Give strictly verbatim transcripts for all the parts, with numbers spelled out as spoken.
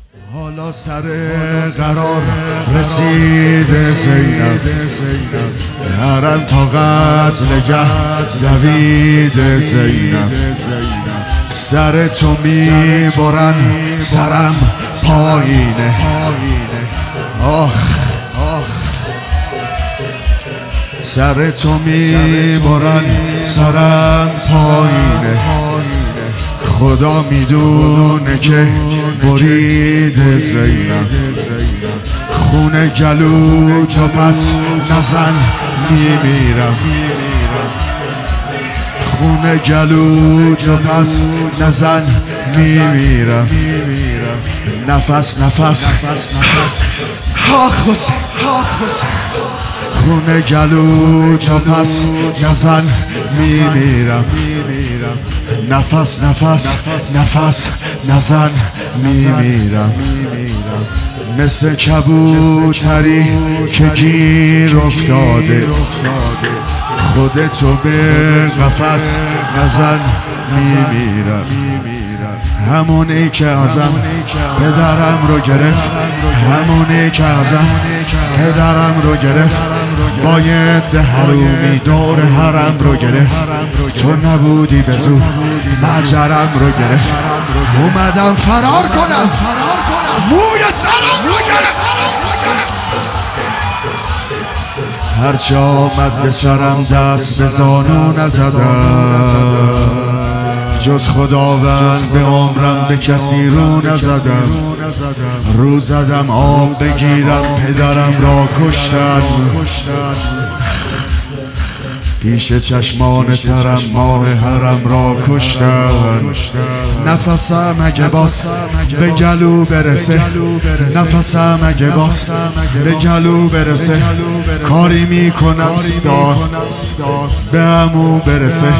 حالا سر قرار رسید زینب، حرم تا قتل گه دوید زینب. سر تو میبرن سرم پایینه، آخ سر تو میبرن سرم پایینه. خدا میدونه که برید زینب، خون گلو تو پس نزن میمیرم، خون گلو تو پس نزن میمیرم. نفس نفس ها خوزه خون گلو تو پس نزن میمیرم. نفس نفس نفس نزن میمیرم. مثل کبوتری که گیر افتاده، خودتو به قفس نزن میمیرم. همونی که ازم پدرم رو گرفت، همونی که ازم پدرم رو گرفت، باید حرومی دور حرم رو گرفت. تو نبودی به زور مجرم رو گرفت، اومدم فرار کنم موی سرم رو گرفت. هرچه آمد به سرم دست به زانو نزدم، جز خداوند به عمرم به کسی رو نزدم. رو زدم آب بگیرم پدرم را کشتن، پیش چشمان ترم ماه حرم را کشتن. نفسم اگه باز به گلو برسه، نفسم اگه باز به گلو برسه، کاری میکنم سیدان به همو برسه.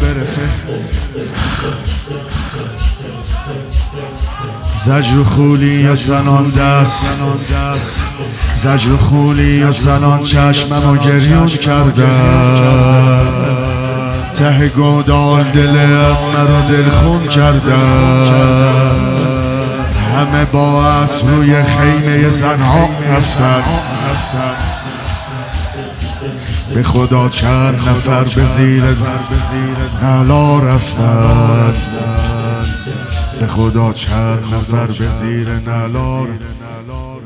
زجر و خولی و زنان دست، زجر و خولی و زنان چشمم و گریون کردن، ته گودال دلم مرا دلخون کردن. همه با اسب روی خیمه زنها رفتن، به خدا چند نفر به زیر نعلا رفتن، به خدا چند نفر به زیر نعلا